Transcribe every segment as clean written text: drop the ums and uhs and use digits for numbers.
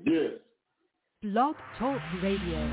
Yes. Blog Talk Radio.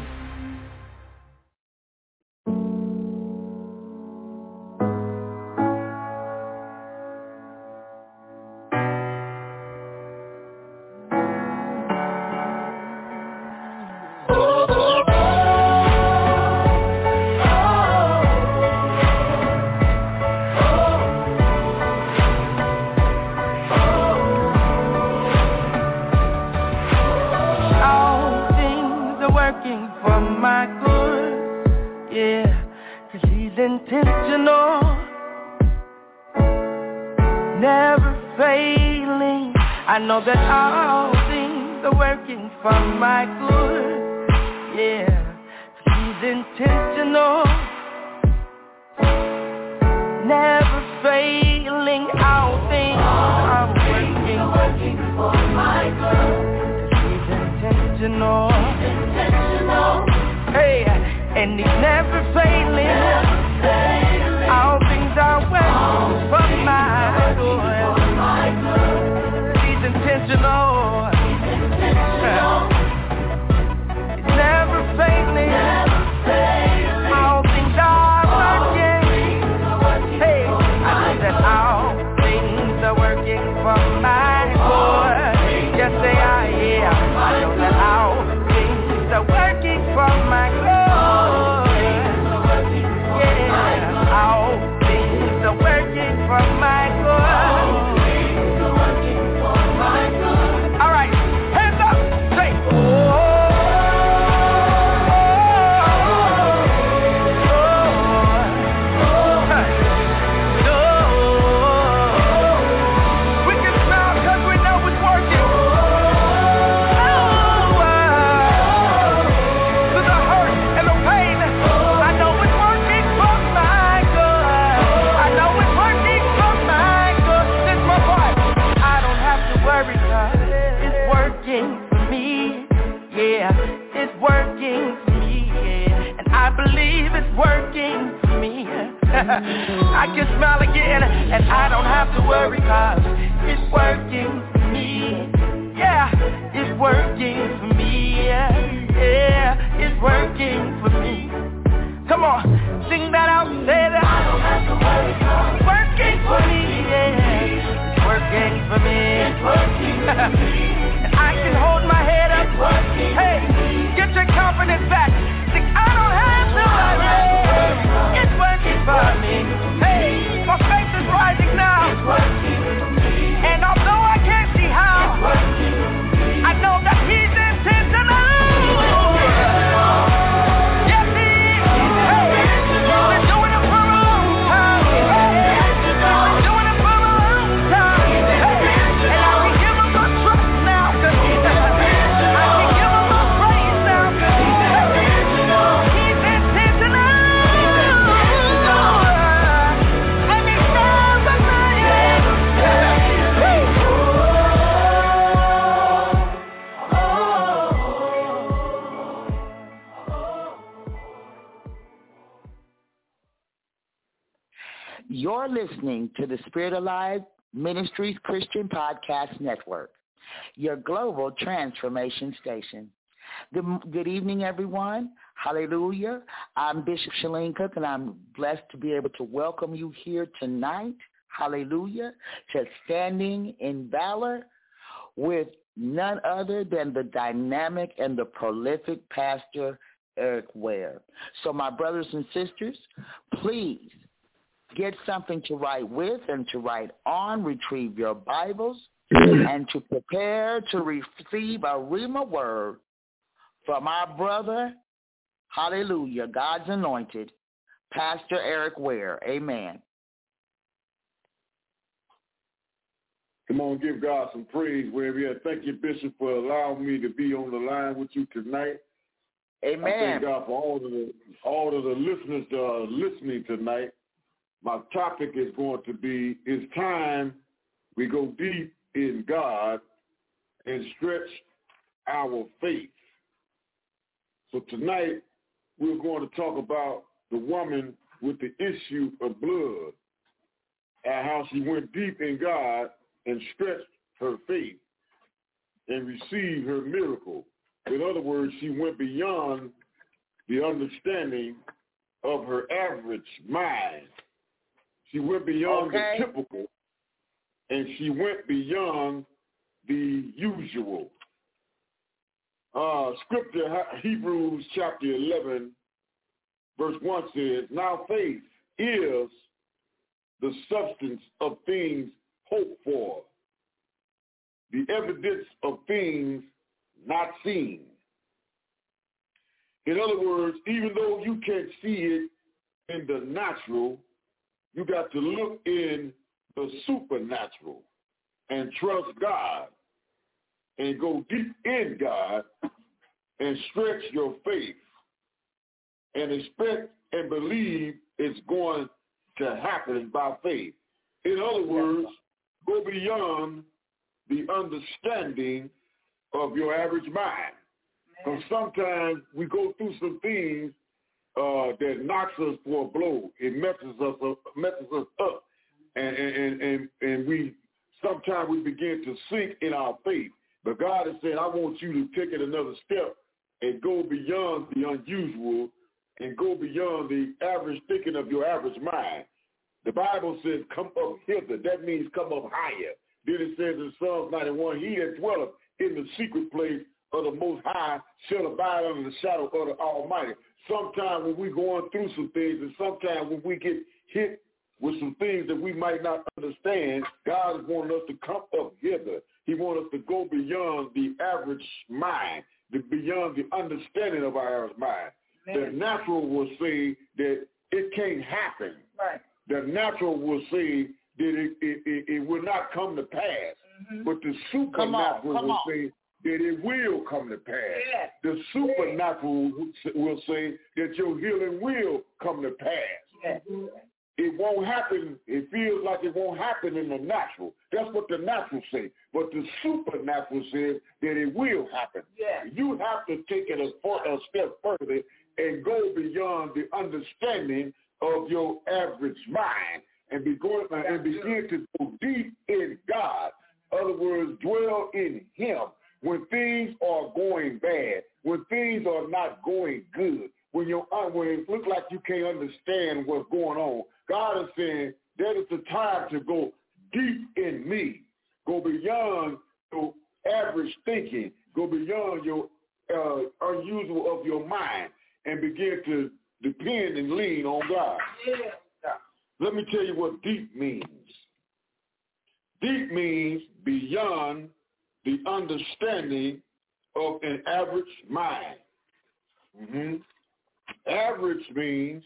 You're listening to the Spirit Alive Ministries Christian Podcast Network, your global transformation station. Good evening, everyone. Hallelujah. I'm Bishop Shalene Cook, and I'm blessed to be able to welcome you here tonight. Hallelujah. To Standing in Valor with none other than the dynamic and the prolific Pastor Eric Ware. So my brothers and sisters, please get something to write with and to write on, retrieve your Bibles, and to prepare to receive a Rhema word from our brother, hallelujah, God's anointed, Pastor Eric Ware. Amen. Come on, give God some praise wherever you're at. Thank you, Bishop, for allowing me to be on the line with you tonight. Amen. I thank God for all of the listeners that are listening tonight. My topic is going to be, it's time we go deep in God and stretch our faith. So tonight, we're going to talk about the woman with the issue of blood and how she went deep in God and stretched her faith. and receive her miracle. In other words, she went beyond the understanding of her average mind. She went beyond the typical, and she went beyond the usual. Scripture, Hebrews chapter 11, verse 1 says, now faith is the substance of things hoped for, the evidence of things not seen. In other words, even though you can't see it in the natural, you got to look in the supernatural and trust God and go deep in God and stretch your faith and expect and believe it's going to happen by faith. In other words, go beyond the understanding of your average mind. Because sometimes we go through some things that knocks us for a blow. It messes us up. And we sometimes we begin to sink in our faith. But God is saying, I want you to take it another step and go beyond the unusual and go beyond the average thinking of your average mind. The Bible says, come up hither. That means come up higher. Then it says in Psalms 91, he that dwelleth in the secret place of the Most High shall abide under the shadow of the Almighty. Sometimes when we're going through some things, and sometimes when we get hit with some things that we might not understand, God is wanting us to come up hither. He wants us to go beyond the average mind, beyond the understanding of our average mind. The natural will say that it can't happen. Right. The natural will say that it will not come to pass. Mm-hmm. But the supernatural will say that it will come to pass. Yeah. The supernatural will say that your healing will come to pass. Yeah. It won't happen. It feels like it won't happen in the natural. That's what the natural say. But the supernatural says that it will happen. Yeah. You have to take it a step further and go beyond the understanding of your average mind and begin to go deep in God. In other words, dwell in him. When things are going bad, when things are not going good, when it looks like you can't understand what's going on, God is saying that is the time to go deep in me. Go beyond your average thinking. Go beyond your unusual of your mind and begin to depend and lean on God. Yeah. Let me tell you what deep means. Deep means beyond the understanding of an average mind. Mm-hmm. Average means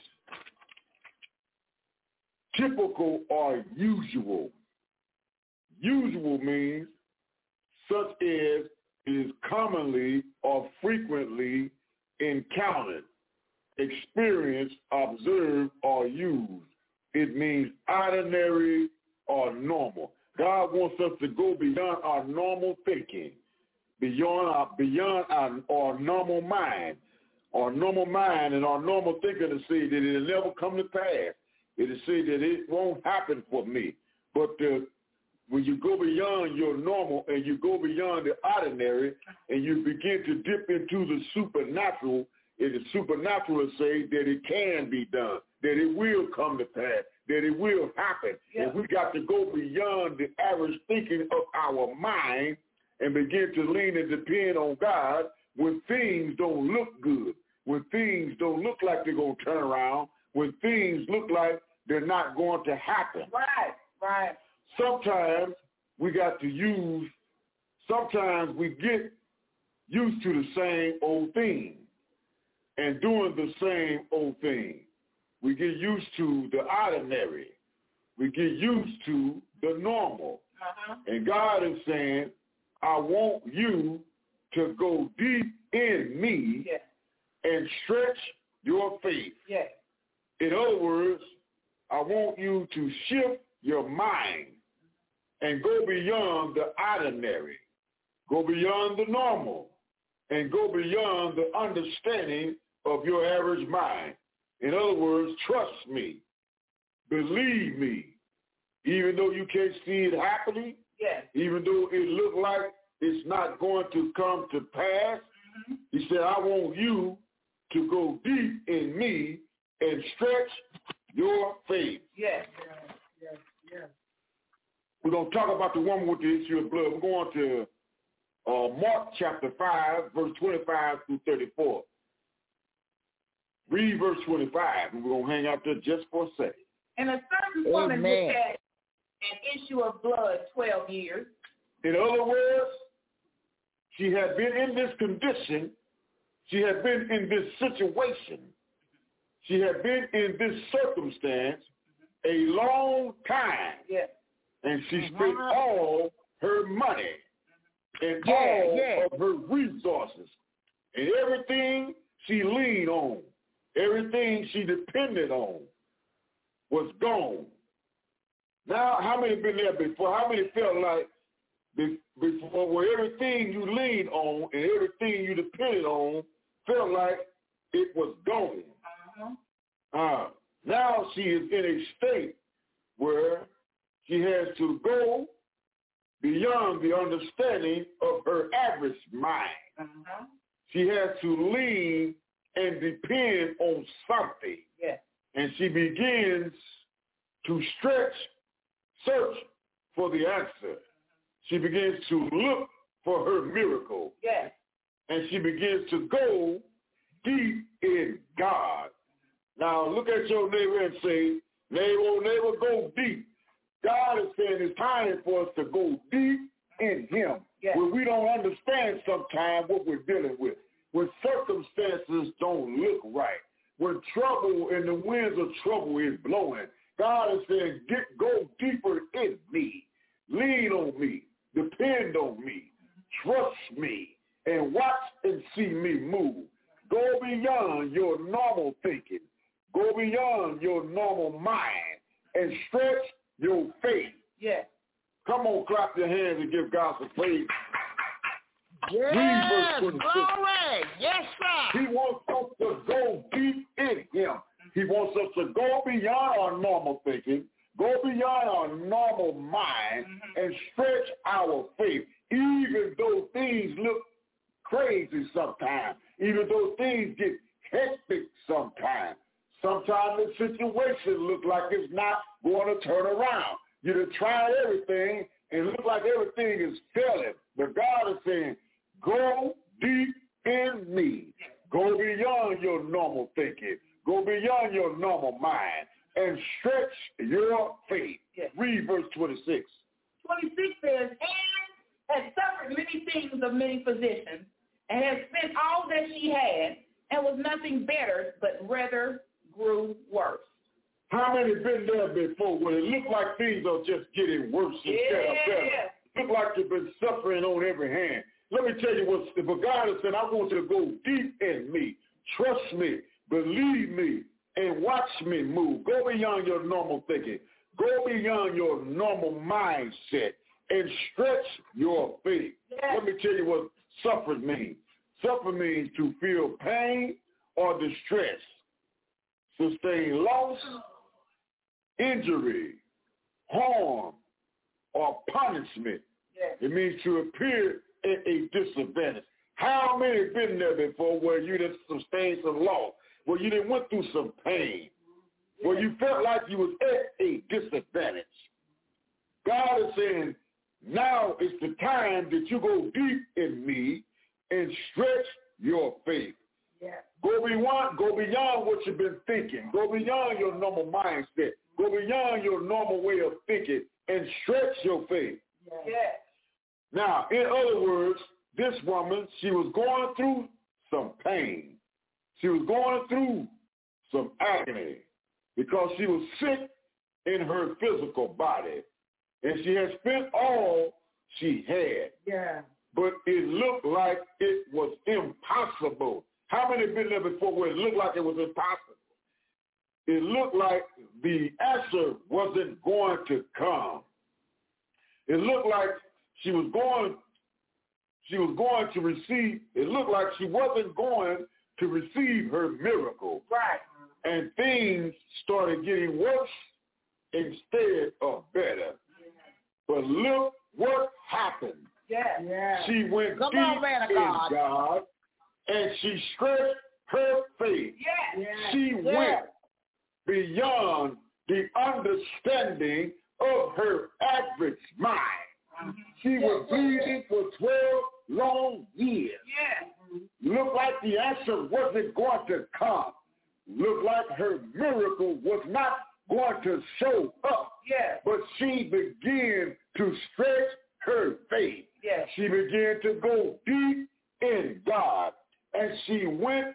typical or usual. Usual means such as is commonly or frequently encountered, experienced, observed, or used. It means ordinary or normal. God wants us to go beyond our normal thinking, beyond our normal mind. Our normal mind and our normal thinking to say that it'll never come to pass. It'll say that it won't happen for me. But when you go beyond your normal and you go beyond the ordinary and you begin to dip into the supernatural, and the supernatural will say that it can be done, that it will come to pass, that it will happen. Yeah. And we got to go beyond the average thinking of our mind and begin to lean and depend on God when things don't look good, when things don't look like they're going to turn around, when things look like they're not going to happen. Right. Sometimes we get used to the same old thing and doing the same old thing. We get used to the ordinary. We get used to the normal. Uh-huh. And God is saying, I want you to go deep in me and stretch your faith. Yes. In other words, I want you to shift your mind and go beyond the ordinary, go beyond the normal, and go beyond the understanding of your average mind. In other words, trust me, believe me, even though you can't see it happening, even though it look like it's not going to come to pass. He said, I want you to go deep in me and stretch your faith. Yes. We're going to talk about the woman with the issue of blood. We're going to Mark chapter 5, verse 25 through 34. Read verse 25, and we're going to hang out there just for a second. And a certain woman which had an issue of blood 12 years. In other words, she had been in this condition. She had been in this situation. She had been in this circumstance a long time. Yes. And she spent all her money and all of her resources. And everything she leaned on, everything she depended on was gone. Now, how many been there before? How many felt like before where everything you leaned on and everything you depended on felt like it was gone? Now she is in a state where she has to go beyond the understanding of her average mind. She has to lean and depend on something. Yes. And she begins to search for the answer. She begins to look for her miracle. Yes. And she begins to go deep in God. Now look at your neighbor and say, neighbor, go deep. God is saying it's time for us to go deep in him. Yes. When we don't understand sometimes what we're dealing with. When circumstances don't look right. When trouble and the winds of trouble is blowing. God is saying, go deeper in me. Lean on me. Depend on me. Trust me. And watch and see me move. Go beyond your normal thinking. Go beyond your normal mind. And stretch your faith. Yes. Come on, clap your hands and give God some praise. Yes, glory. Yes, sir. He wants us to go deep in him. He wants us to go beyond our normal thinking, go beyond our normal mind, and stretch our faith, even though things look crazy sometimes, even though things get hectic sometimes. Sometimes the situation looks like it's not going to turn around. You done tried everything, and it looks like everything is failing. But God is saying, go deep in me. Go beyond your normal thinking. Go beyond your normal mind and stretch your faith. Yes. Read verse 26. 26 says, and had suffered many things of many physicians, and had spent all that she had, and was nothing better, but rather grew worse. How many been there before when it looked like things are just getting worse instead of better? Look like you've been suffering on every hand. Let me tell you what God has said, I want you to go deep in me. Trust me, believe me, and watch me move. Go beyond your normal thinking. Go beyond your normal mindset and stretch your faith. Yes. Let me tell you what suffer means. Suffer means to feel pain or distress, sustain loss, injury, harm, or punishment. Yes. It means to appear at a disadvantage. How many have been there before where you didn't sustain some loss, where you didn't went through some pain, where you felt like you was at a disadvantage? God is saying, now is the time that you go deep in me and stretch your faith. Yes. Go beyond what you've been thinking. Go beyond your normal mindset. Go beyond your normal way of thinking and stretch your faith. Yes. Now, in other words, this woman, she was going through some pain. She was going through some agony because she was sick in her physical body. And she had spent all she had. Yeah. But it looked like it was impossible. How many have been there before where it looked like it was impossible? It looked like the answer wasn't going to come. It looked like she was going to receive, it looked like she wasn't going to receive her miracle. Right. And things started getting worse instead of better. But look what happened. Yes. She went Come deep on, man of in God. God, and she stretched her faith. Yes. She went beyond the understanding of her average mind. She was bleeding for 12 long years. Yes. Looked like the answer wasn't going to come. Looked like her miracle was not going to show up. Yes. But she began to stretch her faith. Yes. She began to go deep in God. And she went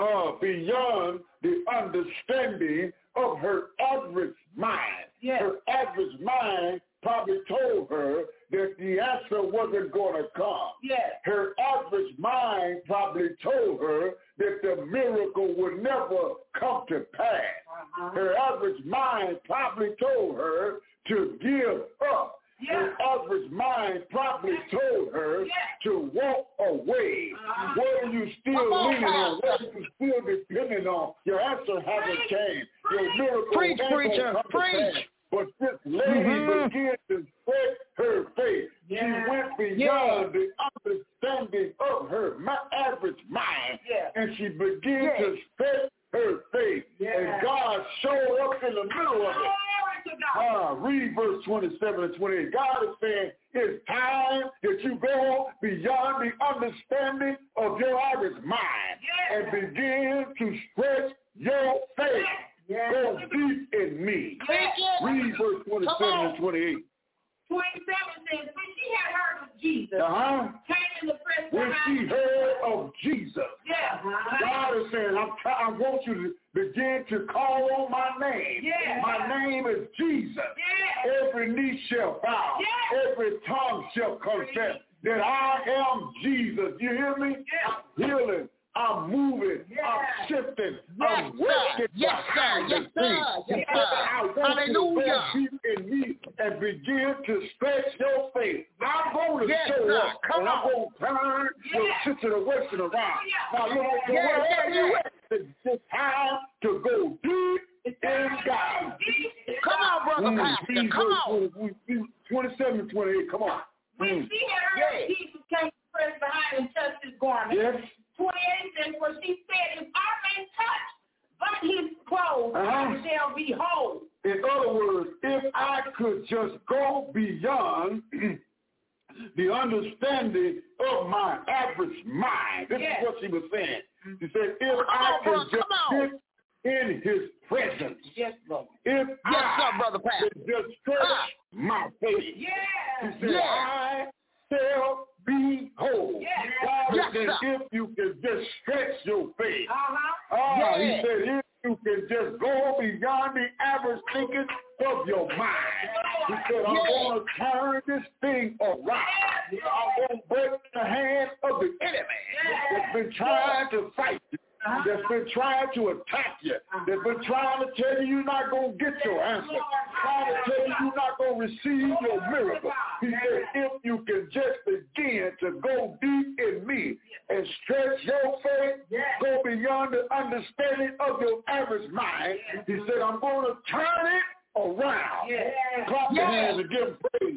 beyond the understanding of her average mind. Yes. Her average mind probably told her that the answer wasn't going to come. Yes. Her average mind probably told her that the miracle would never come to pass. Her average mind probably told her to give up. Yes. Her average mind probably told her to walk away. What are you still leaning on? What are you still depending on? Your answer hasn't changed. Your miracle Preach, ain't preacher, gonna come to preach. pass. But this lady began to spread her faith. She went beyond the understanding of her average mind, and she began to spread her faith. And God showed up in the middle of it. Read verse 27 and 28. God is saying it's time that you go beyond the understanding of your average mind and begin to stretch your faith. Go deep in me. Read verse 27 and 28. 27 says, when she had heard of Jesus, came in the press when she heard of Jesus, God is saying, I want you to begin to call on my name. My name is Jesus. Every knee shall bow. Every tongue shall confess that I am Jesus. You hear me? I'm healing. I'm moving. I'm shifting. I'm working. Yes, sir. Yes, sir. Yes, sir. Hallelujah. Deep in me and begin to stretch your faith. I'm going to show up. Come and I'm going to turn your situation around. Now, look, wherever you at, it's just time to go deep in God. Come on, brother pastor. Come on. 27 and 28. Come on. When she had heard Jesus came to press behind and touched his garment. Yes. 28 says, where she said, if I may touch but his clothes, I shall be whole. In other words, if I could just go beyond the understanding of my average mind. This is what she was saying. She said, if I could just sit in his presence. Yes, Lord. If I brother Pat. could just stretch my faith. She said, I shall be whole. God said, if you can just stretch your faith. He said, if you can just go beyond the average thinking of your mind. He said, I'm going to turn this thing around. I'm going to break the hand of the enemy that's been trying to fight you. That's been trying to attack you. That's been trying to tell you you're not going to get your answer. Trying to tell you you're not going to receive your miracle. He said, if you can just begin to go deep in me and stretch your faith, go beyond the understanding of your average mind, he said, I'm going to turn it around. Clap your hands and give him praise.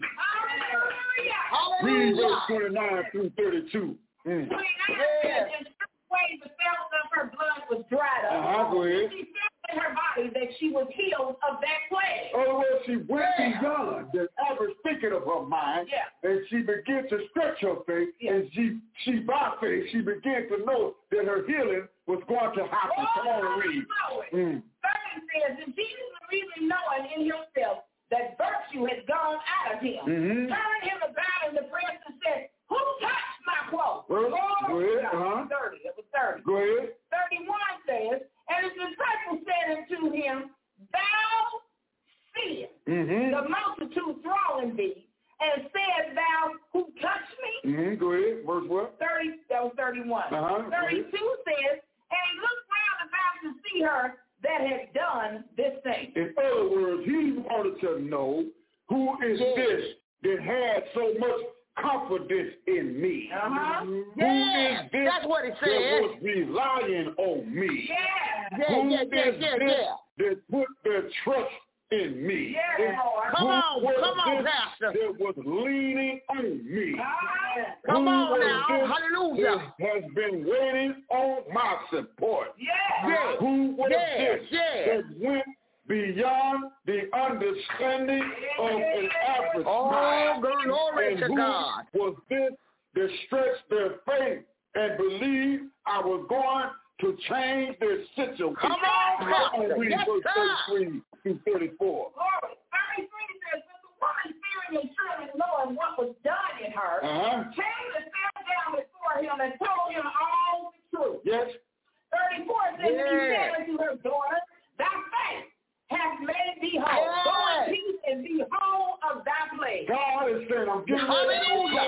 Read verse 29 through 32. 29 says, way the cells of her blood was dried up. Go ahead. She felt in her body that she was healed of that plague. Oh, well, she went beyond the average thinking of her mind, and she began to stretch her faith, and she by faith, she began to know that her healing was going to happen. Come on and read. 30 says, and Jesus really knowing in himself that virtue had gone out of him, turned him about in the breast and said, who touched my clothes? Go ahead. 30. It was 30. Go ahead. 31 says, and his disciples said unto him, thou seest the multitude thronging thee, and said thou, who touched me? Go ahead. Verse what? 30. That was 31. 32 says, and he looked round about to see her that had done this thing. In other words, he wanted to know who is this that had so much confidence in me. Who is this That's what it said. that was relying on me? Who is this that put their trust in me? Yes, Lord. Come on, Pastor. That was leaning on me? Come Who on was now. this Hallelujah. that has been waiting on my support? Yes. Who was this Yes. that went beyond the understanding of an average Oh, mind? glory And to who God. was this that stretched their faith and believed I was going to change their situation? Come on, Pastor. Read Yes, verse sir. 33 through 34. Glory. 33 says, but the woman fearing and trembling, knowing what was done in her, came and sat down before him and told him all the truth. Yes. 34 says, and he said unto her, daughter, thy faith hath made thee whole. Go in peace and be whole of thy plague. God is saying, I'm getting ready.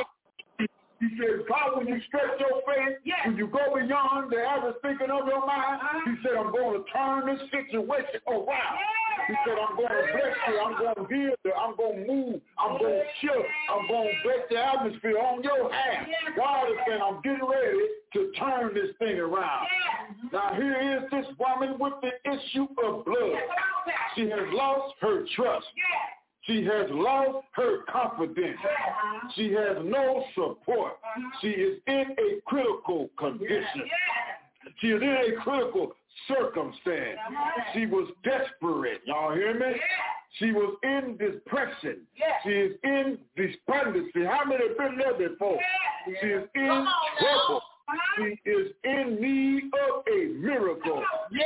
He said, God, when you stretch your faith, when you go beyond the average thinking of your mind, he said, I'm going to turn this situation around. He said, I'm going to bless you. I'm going to heal you. I'm going to move. I'm going to shift. I'm going to break the atmosphere on your hand. God is saying, I'm getting ready to turn this thing around. Now, here is this woman with the issue of blood. She has lost her trust. She has lost her confidence. She has no support. She is in a critical condition. She is in a critical circumstance. She was desperate. Y'all hear me? She was in depression. She is in despondency. How many have been there before? She is in trouble. She is in need of a miracle.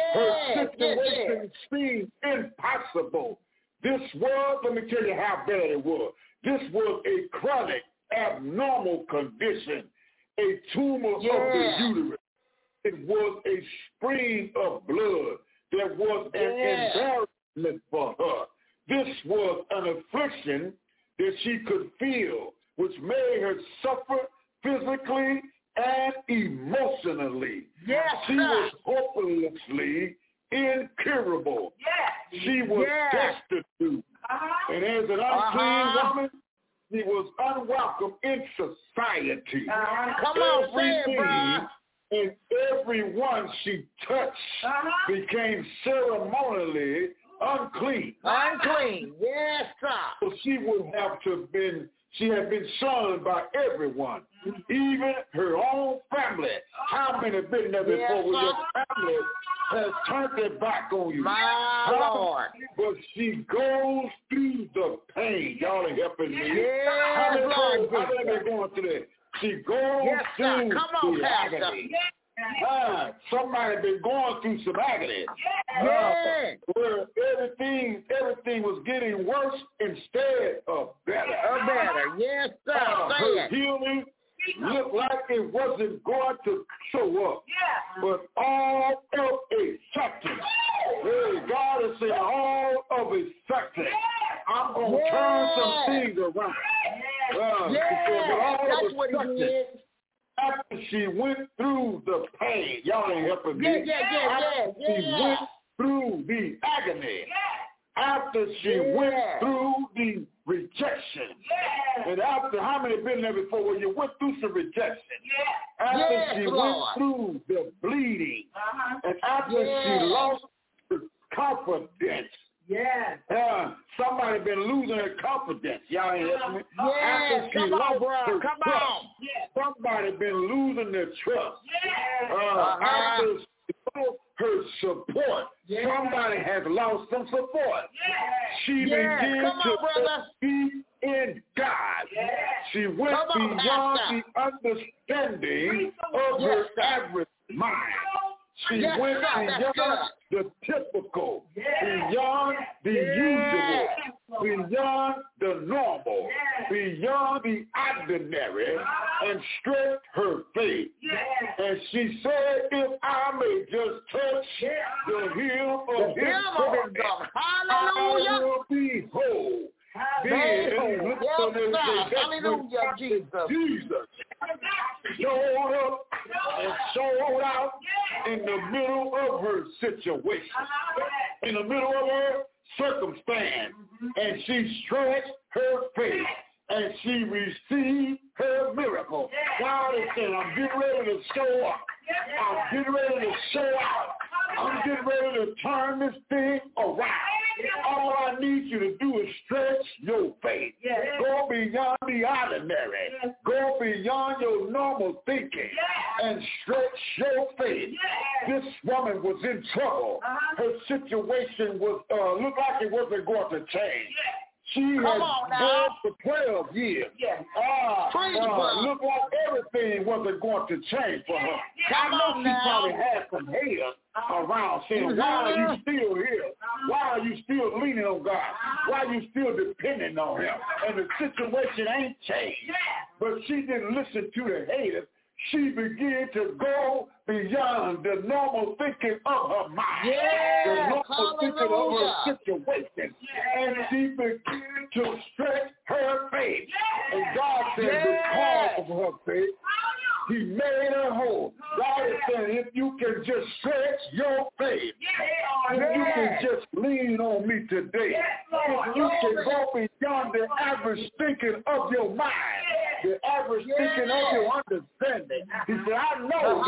Her situation seems impossible. This was, let me tell you how bad it was. This was a chronic, abnormal condition, a tumor of the uterus. It was a spring of blood that was an embarrassment for her. This was an affliction that she could feel, which made her suffer physically and emotionally. She was hopelessly incurable. She was destitute. And as an unclean woman, she was unwelcome in society. Come on, say it, bro. And everyone she touched became ceremonially unclean. Unclean, yes, sir. So she would have to have been, she had been shunned by everyone, even her own family. How many have been there before where your family has turned their back on you? My Lord. But she goes through the pain. Y'all are helping me. Yes, Lord. How many are going through that? She goes through the agony. Somebody been going through some agony. Where everything was getting worse instead of better. Yes, sir. Her healing looked like it wasn't going to show up. But all of a sudden, God is saying, all of a sudden, I'm going to turn some things around. That's what he did. After she went through the pain, y'all ain't helping me. After she went through the agony, after she went through the rejection, and after, how many been there before when you went through some rejection? After she went through the bleeding, and after she lost her confidence. Somebody been losing her confidence. Y'all ain't listening me? After she lost her trust, somebody been losing their trust. After she lost her support, somebody has lost some support. She began to be in God. She went beyond the understanding of her average mind. She went beyond the typical, beyond the usual, beyond the normal, beyond the ordinary, and stretched her faith. And she said, if I may just touch the hem of his garment, I will be whole. Hallelujah, Jesus showed up and showed out in the middle of her situation, in the middle of her circumstance, and she stretched her faith, and she received her miracle. God is saying, I'm getting ready to show up. I'm getting ready to show out. I'm getting ready to turn this thing around. All I need you to do is stretch your faith. Go beyond the ordinary. Go beyond your normal thinking and stretch your faith. This woman was in trouble. Her situation was looked like it wasn't going to change. She had been for 12 years. Looked like everything wasn't going to change for her. I know she probably had some haters around saying, why are you still here? Why are you still leaning on God? Why are you still depending on him? And the situation ain't changed. But she didn't listen to the haters. She began to go beyond the normal thinking of her mind, the normal thinking of her situation, and she began to stretch her faith. And God said, because of her faith, he made her whole. God is saying, if you can just stretch your faith, if you can just lean on me today, if you can go beyond the average thinking of your mind, the average thinking of your understanding. He said, I know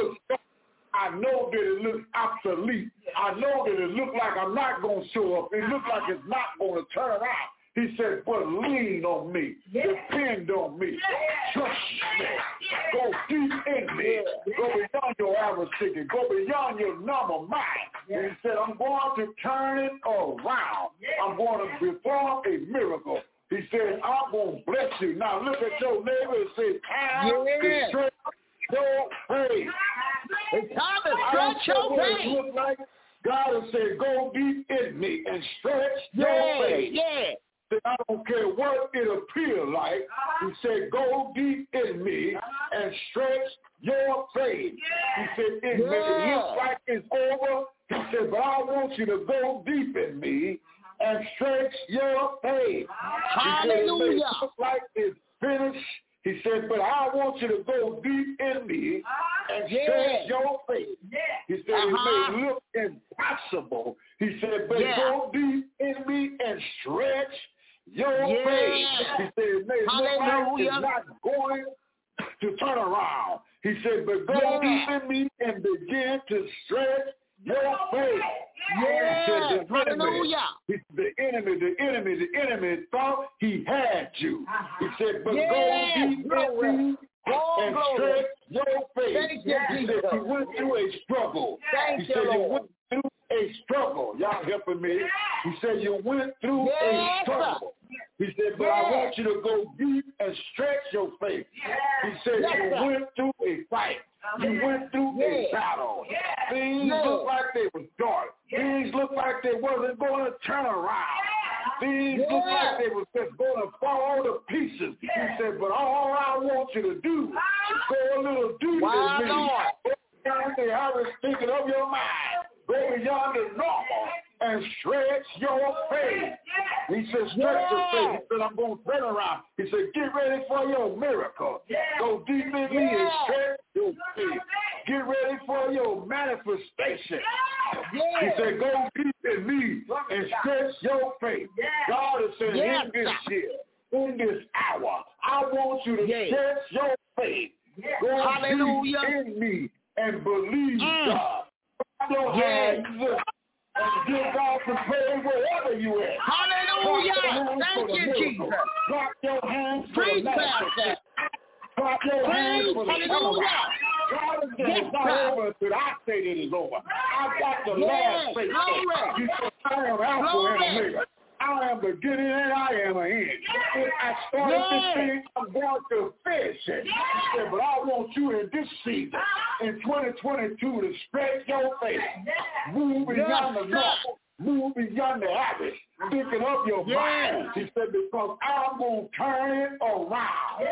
that it looks obsolete. I know that it looks like I'm not going to show up. It looks like it's not going to turn around. He said, but lean on me. Depend on me. Trust me. Go deep in me. Go beyond your average thinking. Go beyond your normal mind. And he said, I'm going to turn it around. I'm going to perform a miracle. He said, I'm going to bless you. Now look at your neighbor and say, time to stretch your faith. It's time to stretch your faith. Look like God will say, go deep in me and stretch your faith. I don't care what it appears like. He said, go deep in me and stretch your faith. He said, it may look like it's over. He said, but I want you to go deep in me and stretch your faith. Hallelujah. He said, it may look like it's finished. He said, but I want you to go deep in me and stretch your faith. He said, it may look impossible. He said, but go deep in me and stretch your faith. He said, it may look like it's not going to turn around. He said, but go deep in me and begin to stretch your faith. The enemy thought he had you. He said, but go deep in me and stretch your faith. He said, you went through a struggle. He said, you went through a struggle. Y'all helping me? He said, you went through a struggle. He said, but I want you to go deep and stretch your faith. He said, you went through a fight. You went through a battle. Things looked like they were dark. Things looked like they wasn't going to turn around. Things looked like they was just going to fall to pieces. He said, but all I want you to do is go a little deeper in me. Go beyond the average thinking of your mind. Go beyond the normal and stretch your faith. He said, stretch your faith. He said, I'm going to turn around. He said, get ready for your miracle. Go deep in me and stretch your faith. Get ready for your manifestation. He said, go deep in me and stretch your faith. God is saying, in this year, in this hour, I want you to stretch your faith. Go deep in me and believe God. Your hands and give God some praise wherever you at. Hallelujah. Thank you, Jesus. Clap your hands for the manifestation. Clap your hands for the turnaround. God is saying it's not over until I say that it's over. I got the last say. You said, I am Alpha and Omega. I am the beginning and I am an end. If I started this thing, I'm going to finish it. He said, but I want you in this season, in 2022, to stretch your faith. Move beyond the normal. Move beyond the average. Thinking of your mind. He said, because I'm going to turn it around.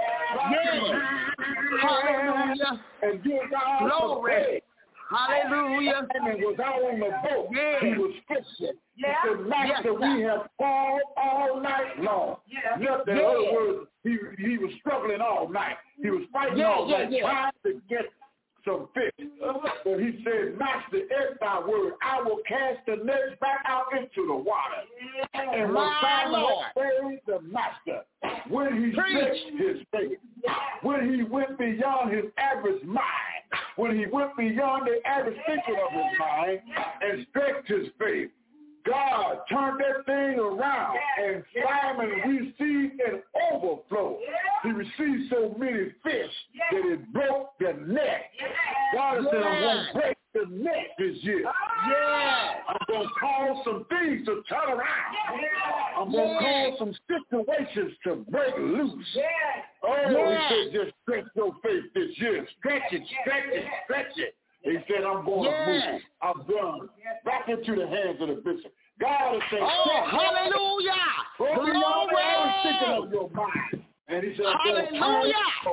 And give God some praise. Hallelujah. Simon was out on the boat. He was fishing. He said, Master, we have called all night long. In other words, he was struggling all night. He was fighting all night, trying to get some fish. But he said, Master, at thy word, I will cast the nets back out into the water. And when Simon obeyed the Master, when he stretched his faith, when he went beyond his average mind, when he went beyond the average thinking of his mind and stretched his faith, God turned that thing around, and Simon received an overflow. He received so many fish that it broke the net. God said, I'm going to break the net this year. I'm going to cause some things to turn around. I'm going to cause some situations to break loose. He said, just stretch your faith this year. Stretch it, stretch it, stretch it. He said, I'm going to move. I'm done. Back into the hands of the bishop. God is saying, hallelujah. Glory. Of your mind. And he said, hallelujah.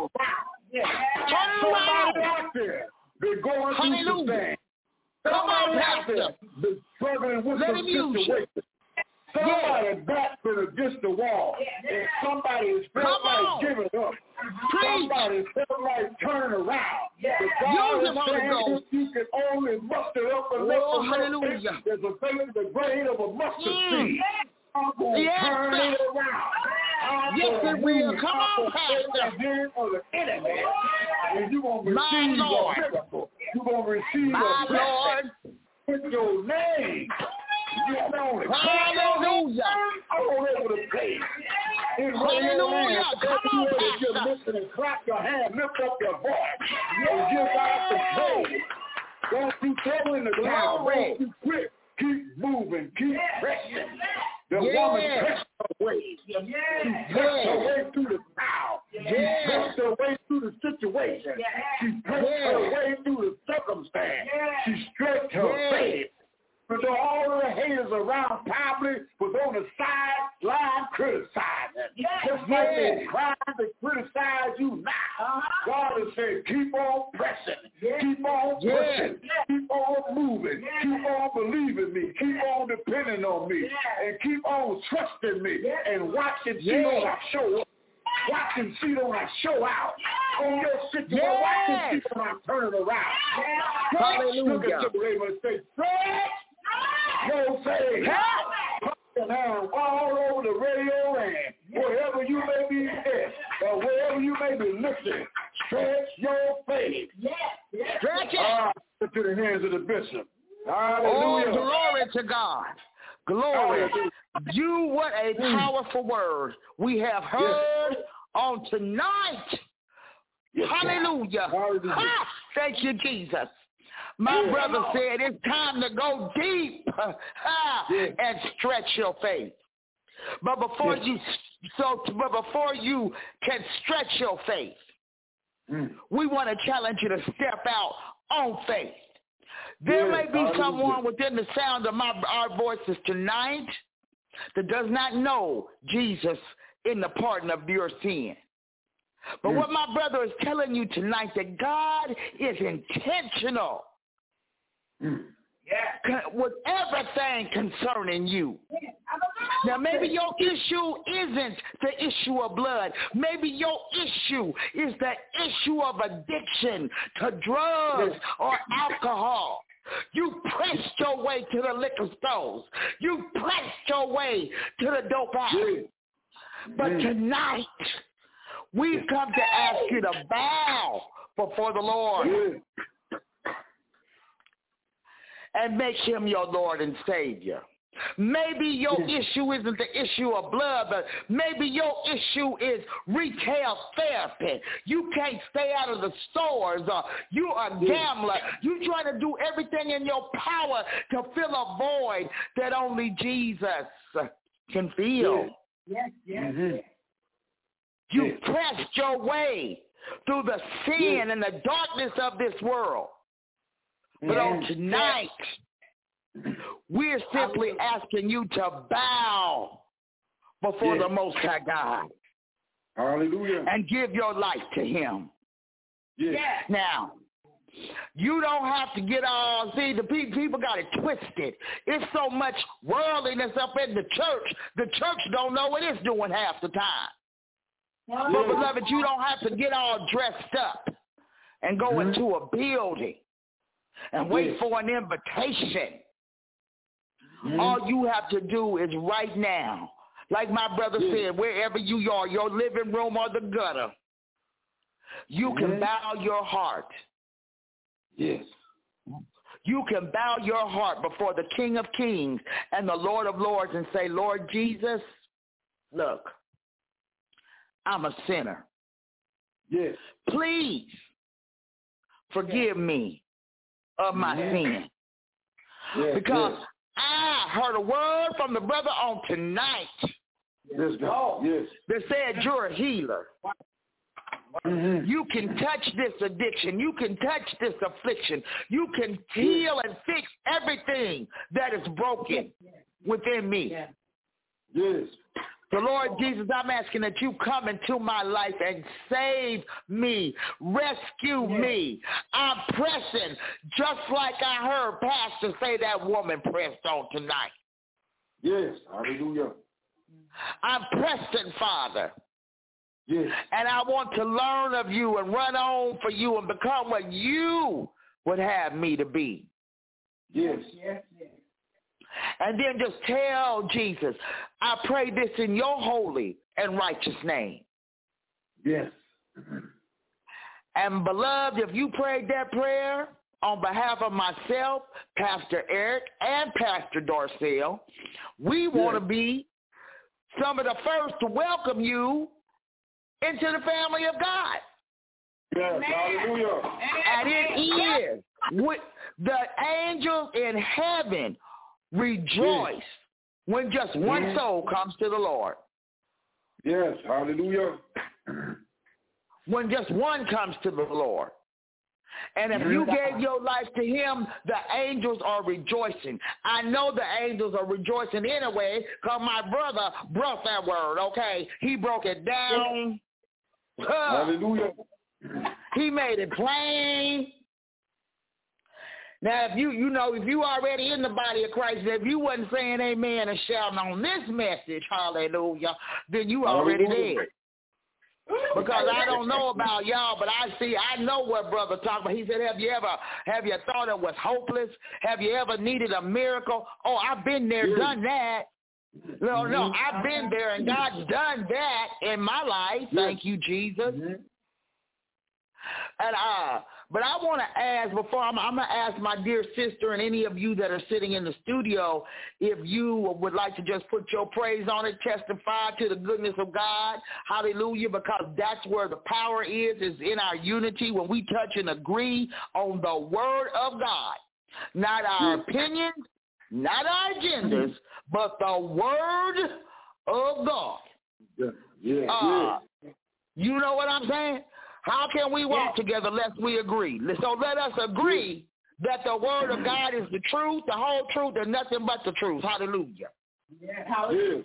Somebody out there, they're going through some things. Somebody out there, they're struggling with some situations. Somebody back's been against the wall, and somebody has felt like giving up. Somebody felt like turning around. But God is saying you can only muster up a little faith. There's a faith the grain of a mustard seed. I'm going to turn it around. Yes, it will. Come on, Pastor. Of the enemy, and you're going to receive a miracle. You're going to receive a blessing with your name. Hallelujah. All over the place. Hallelujah. Come on, Pastor. Just listen and clap your hand, lift up your voice, and give God the praise. Don't be throwing the ground. Don't be quick. Keep moving. Keep pressing. The woman pressed her way. She pressed her way through the crowd. She pressed her way through the situation. She pressed her way through the circumstance. She stretched her faith. But all of the haters around probably was on the sideline criticizing. Just like they trying to criticize you now. God is saying, keep on pressing. Keep on pushing. Keep on moving. Keep on believing me. Keep on depending on me. And keep on trusting me. And watch and see when I show up. Watch and see when I show out. On your situation, watch and see when I turn it around. Hallelujah. Look at your neighbor and say, no faith. All over the radio and wherever you may be at, or wherever you may be listening, stretch your faith. Stretch it. To the hands of the bishop. Hallelujah. Oh, glory to God. Glory. What a powerful word we have heard on tonight. Hallelujah. Thank you, Jesus. My brother said it's time to go deep and stretch your faith. But before you can stretch your faith, we want to challenge you to step out on faith. There may be someone within the sound of our voices tonight that does not know Jesus in the pardon of your sin. But what my brother is telling you tonight, that God is intentional with everything concerning you. Now, maybe your issue isn't the issue of blood. Maybe your issue is the issue of addiction to drugs or alcohol. You pressed your way to the liquor stores. You pressed your way to the dope house. But tonight, we've come to ask you to bow before the Lord and make him your Lord and Savior. Maybe your issue isn't the issue of blood, but maybe your issue is retail therapy. You can't stay out of the stores. You are a gambler. You trying to do everything in your power to fill a void that only Jesus can fill. You pressed your way through the sin and the darkness of this world. But on tonight, we're simply asking you to bow before the Most High God. Hallelujah. And give your life to him. Now, you don't have to get all, see, the people got it twisted. It's so much worldliness up in the church don't know what it's doing half the time. But beloved, you don't have to get all dressed up and go into a building and wait for an invitation. All you have to do is right now, like my brother said, wherever you are, your living room or the gutter, you can bow your heart. you can bow your heart before the King of Kings and the Lord of Lords and say, Lord Jesus, look, I'm a sinner. Yes. Please forgive me of my sin. Yes, because I heard a word from the brother on tonight that said you're a healer. You can touch this addiction. You can touch this affliction. You can heal and fix everything that is broken within me. Yes. So, Lord Jesus, I'm asking that you come into my life and save me, rescue me. I'm pressing just like I heard Pastor say that woman pressed on tonight. Yes, hallelujah. I'm pressing, Father. Yes. And I want to learn of you and run on for you and become what you would have me to be. Yes. And then just tell Jesus, I pray this in your holy and righteous name. Yes. And beloved, if you prayed that prayer on behalf of myself, Pastor Eric, and Pastor Dorcel, we want to be some of the first to welcome you into the family of God. Yes, hallelujah. And it is with the angels in heaven rejoice when just one soul comes to the Lord. Yes, hallelujah. When just one comes to the Lord. And if you gave your life to him, the angels are rejoicing. I know the angels are rejoicing anyway because my brother brought that word, okay? He broke it down. Hallelujah. He made it plain. Now, if you already in the body of Christ, if you wasn't saying amen and shouting on this message, hallelujah, then you already dead. Because I don't know about y'all, but I know what brother talking about. He said, have you thought it was hopeless? Have you ever needed a miracle? Oh, I've been there, done that. No, I've been there, and God's done that in my life. Thank you, Jesus. And but I want to ask before I'm going to ask my dear sister and any of you that are sitting in the studio if you would like to just put your praise on it, testify to the goodness of God. Hallelujah, because that's where the power is in our unity when we touch and agree on the word of God. Not our opinions, not our agendas, but the word of God. You know what I'm saying? How can we walk together unless we agree? So let us agree that the word of God is the truth, the whole truth, and nothing but the truth. Hallelujah. Hallelujah.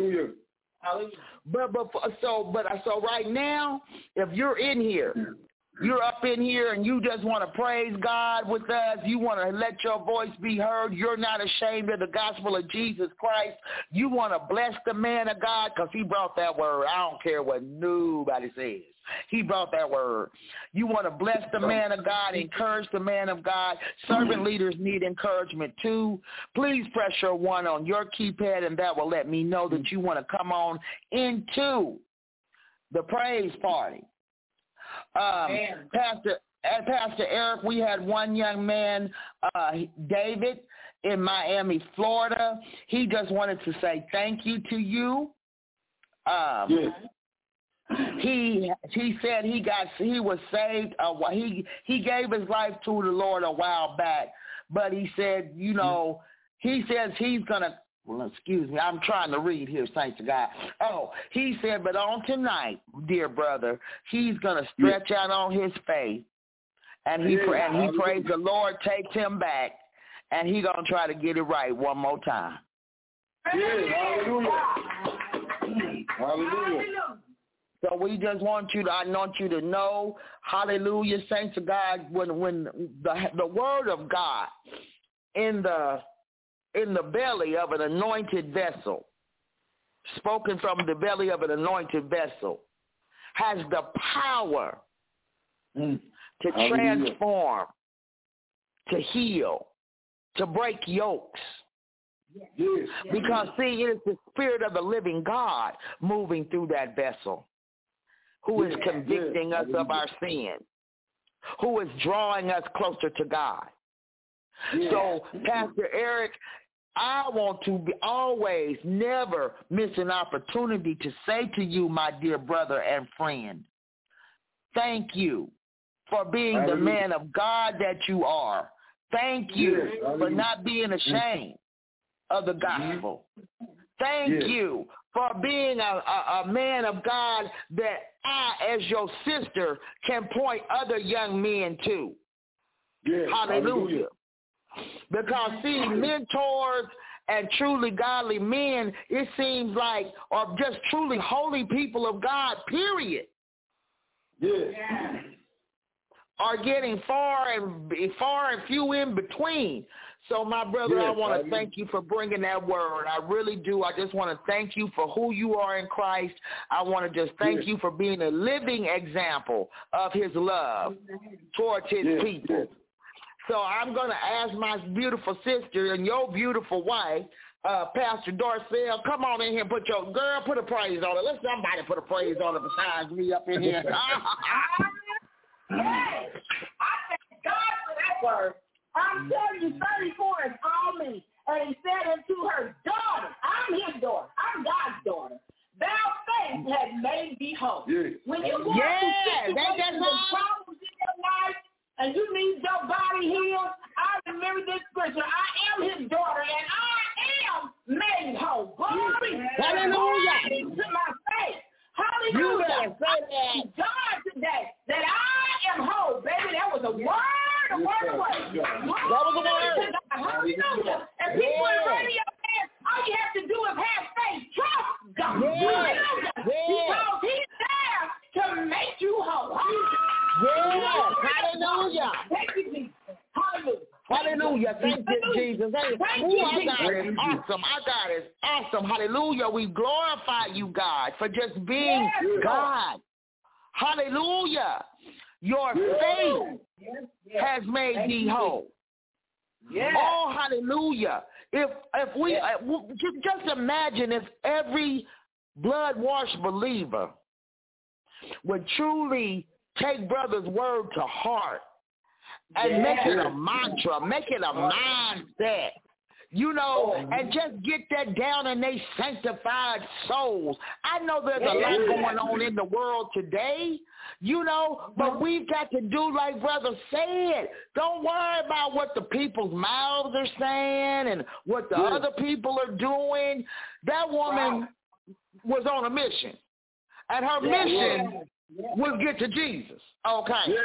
So right now, if you're in here, you're up in here and you just want to praise God with us, you want to let your voice be heard, you're not ashamed of the gospel of Jesus Christ, you want to bless the man of God because he brought that word. I don't care what nobody says. He brought that word. You want to bless the man of God, encourage the man of God. Servant leaders need encouragement too. Please press your 1 on your keypad, and that will let me know that you want to come on into the praise party. Pastor Eric, we had one young man, David, in Miami, Florida. He just wanted to say thank you to you. He said he was saved. He gave his life to the Lord a while back, but he said, he says he's gonna. Well, excuse me, I'm trying to read here, thanks to God. Oh, he said, but on tonight, dear brother, he's gonna stretch out on his faith, and he prays the Lord takes him back, and he gonna try to get it right one more time. Hallelujah. So we just want you to know, hallelujah, saints of God, when the word of God in the belly of an anointed vessel, spoken from the belly of an anointed vessel, has the power to transform, to heal, to break yokes. Because, see, it is the Spirit of the living God moving through that vessel, who is convicting us of our sin, who is drawing us closer to God. Yeah. So, Pastor Eric, I want to be always never miss an opportunity to say to you, my dear brother and friend, thank you for being the man of God that you are. Thank you for not being ashamed of the gospel. Thank you for being a man of God that I, as your sister, can point other young men to. Yes. Hallelujah. Because, see, mentors and truly godly men, it seems like, or just truly holy people of God, period, are getting far and few in between. So, my brother, I want to thank you for bringing that word. I really do. I just want to thank you for who you are in Christ. I want to just thank you for being a living example of his love towards his people. So I'm going to ask my beautiful sister and your beautiful wife, Pastor Dorcel, come on in here and put a praise on it. Let somebody put a praise on it besides me up in here. Hey, I thank God for that word. I'm telling you, 34 has called me, and he said unto her, daughter, I'm his daughter. I'm God's daughter. Thou faith has made thee whole. When you go through situations and problems in your life, and you need your body healed, I remember this scripture. I am his daughter, and I am made whole. Glory. Hallelujah. To my faith. Hallelujah. You better say that. God today that I am whole. Baby, that was a word, a word. That was a word. Hallelujah. And people in radio fans, all you have to do is have faith. Trust God. Hallelujah. Because he's there to make you whole. Yes. Hallelujah. Thank you, Jesus. Hallelujah. Hallelujah. Thank you, Jesus. Hey, our God is awesome. Our God is awesome. Hallelujah. We glorify you, God, for just being God. Hallelujah. Your faith has made thee whole. Oh, hallelujah. If we just imagine if every blood-washed believer would truly take brother's word to heart and make it a mantra, make it a mindset, and just get that down in their sanctified souls. I know there's a lot going on in the world today, but we've got to do like brother said. Don't worry about what the people's mouths are saying and what the other people are doing. That woman was on a mission, and her mission was get to Jesus. Okay.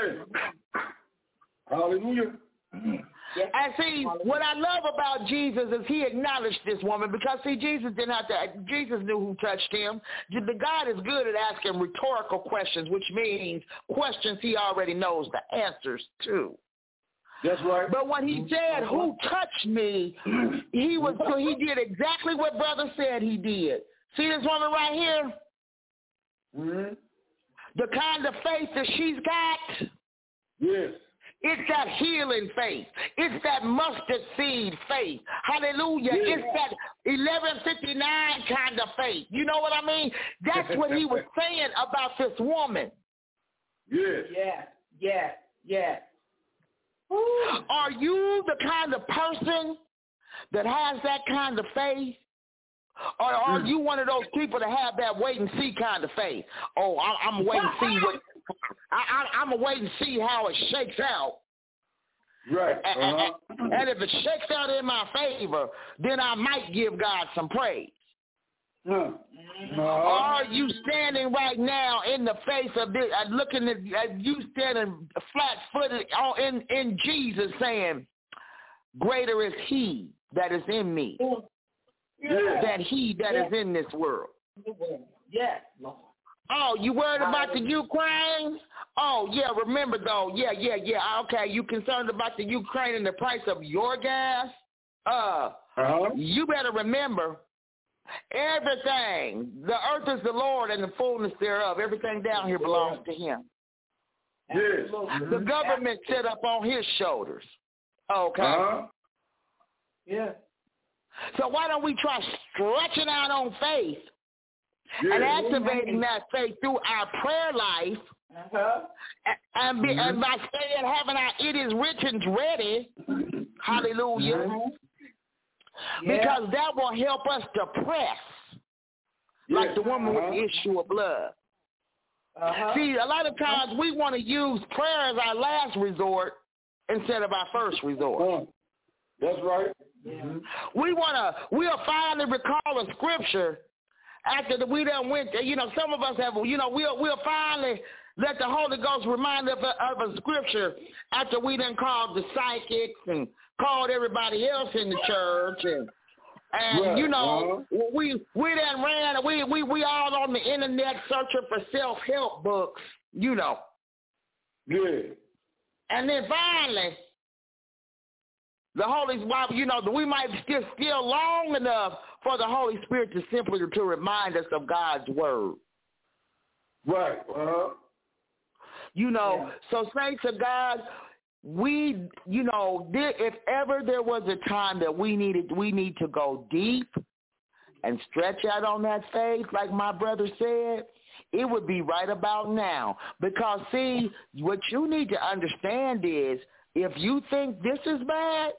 Hallelujah. And see, what I love about Jesus is he acknowledged this woman because, see, Jesus knew who touched him. The God is good at asking rhetorical questions, which means questions he already knows the answers to. That's right. But when he said, who touched me, he did exactly what brother said he did. See this woman right here? Mm-hmm. The kind of faith that she's got. Yes. It's that healing faith. It's that mustard seed faith. Hallelujah. It's that 1159 kind of faith. You know what I mean? That's what he was saying about this woman. Yes. Are you the kind of person that has that kind of faith? Or are you one of those people that have that wait and see kind of faith? Oh, I'm waiting to see what I'm going to wait and see how it shakes out. Right. And if it shakes out in my favor, then I might give God some praise. No. Are you standing right now in the face of this, looking at you standing flat-footed in Jesus saying, greater is he that is in me than he that is in this world. Yes, Lord. Oh, you worried about the Ukraine? Oh, yeah, remember, though. Yeah. Okay, you concerned about the Ukraine and the price of your gas? You better remember, everything, the earth is the Lord and the fullness thereof. Everything down here belongs to him. Yes. The government set up on his shoulders. Okay. Yeah. So why don't we try stretching out on faith and activating that faith through our prayer life And by saying, it is written ready, hallelujah, because that will help us to press, like the woman with the issue of blood. See, a lot of times we want to use prayer as our last resort instead of our first resort. That's right. We'll finally recall a scripture after we done went there. Some of us have, we'll finally let the Holy Ghost remind us of a scripture after we done called the psychics and called everybody else in the church and we done ran, we all on the internet searching for self-help books, Yeah. And then finally, the Holy Spirit, we might still long enough for the Holy Spirit to simply to remind us of God's word. Right. So saints of God, if ever there was a time that we need to go deep and stretch out on that faith, like my brother said, it would be right about now. Because, see, what you need to understand is, if you think this is bad,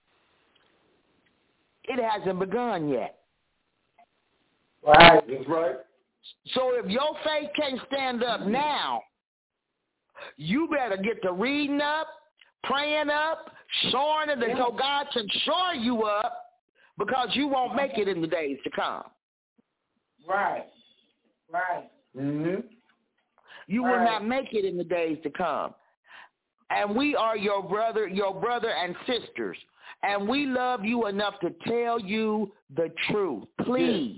it hasn't begun yet. Right. That's right. So if your faith can't stand up now, you better get to reading up, praying up, shoring it until God can shore you up, because you won't make it in the days to come. Right. Mm-hmm. You will not make it in the days to come. And we are your brother and sisters. And we love you enough to tell you the truth. Please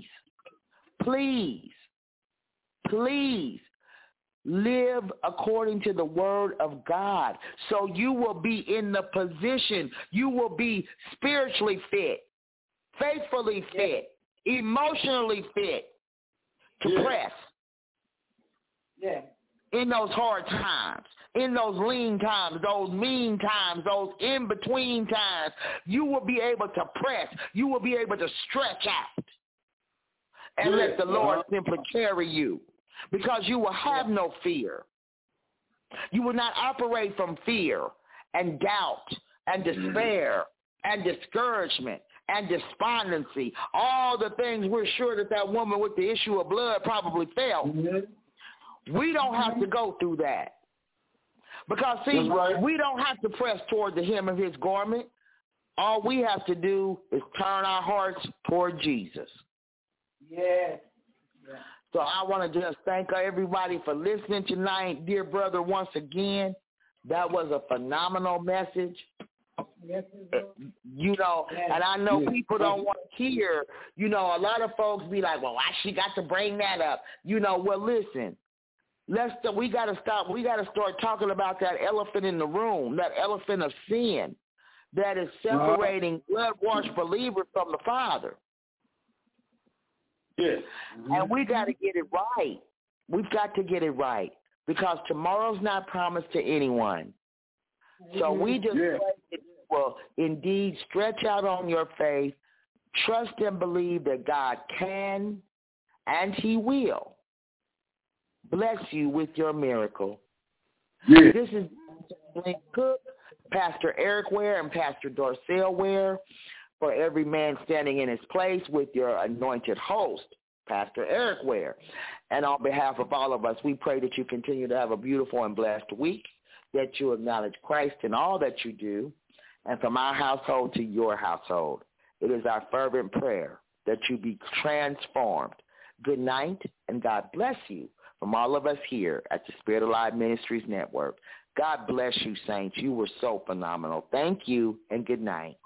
live according to the word of God. So you will be in the position, you will be spiritually fit, faithfully fit, emotionally fit to press. Yeah. In those hard times, in those lean times, those mean times, those in-between times, you will be able to press. You will be able to stretch out and let the Lord simply carry you, because you will have no fear. You will not operate from fear and doubt and despair and discouragement and despondency, all the things we're sure that woman with the issue of blood probably felt. We don't have to go through that. Because, see, we don't have to press toward the hem of his garment. All we have to do is turn our hearts toward Jesus. Yes. So I want to just thank everybody for listening tonight. Dear brother, once again, that was a phenomenal message. Yes, And I know people don't want to hear, a lot of folks be like, well, why she got to bring that up? Well, listen. We got to stop. We got to start talking about that elephant in the room, that elephant of sin that is separating blood-washed believers from the Father. Yes. And we got to get it right. We've got to get it right, because tomorrow's not promised to anyone. So we just pray that you will indeed stretch out on your faith, trust and believe that God can and he will bless you with your miracle. Yes. This is Link Cook, Pastor Eric Ware, and Pastor Dorcel Ware, for every man standing in his place, with your anointed host, Pastor Eric Ware. And on behalf of all of us, we pray that you continue to have a beautiful and blessed week, that you acknowledge Christ in all that you do, and from our household to your household. It is our fervent prayer that you be transformed. Good night, and God bless you. From all of us here at the Spirit Alive Ministries Network, God bless you, saints. You were so phenomenal. Thank you, and good night.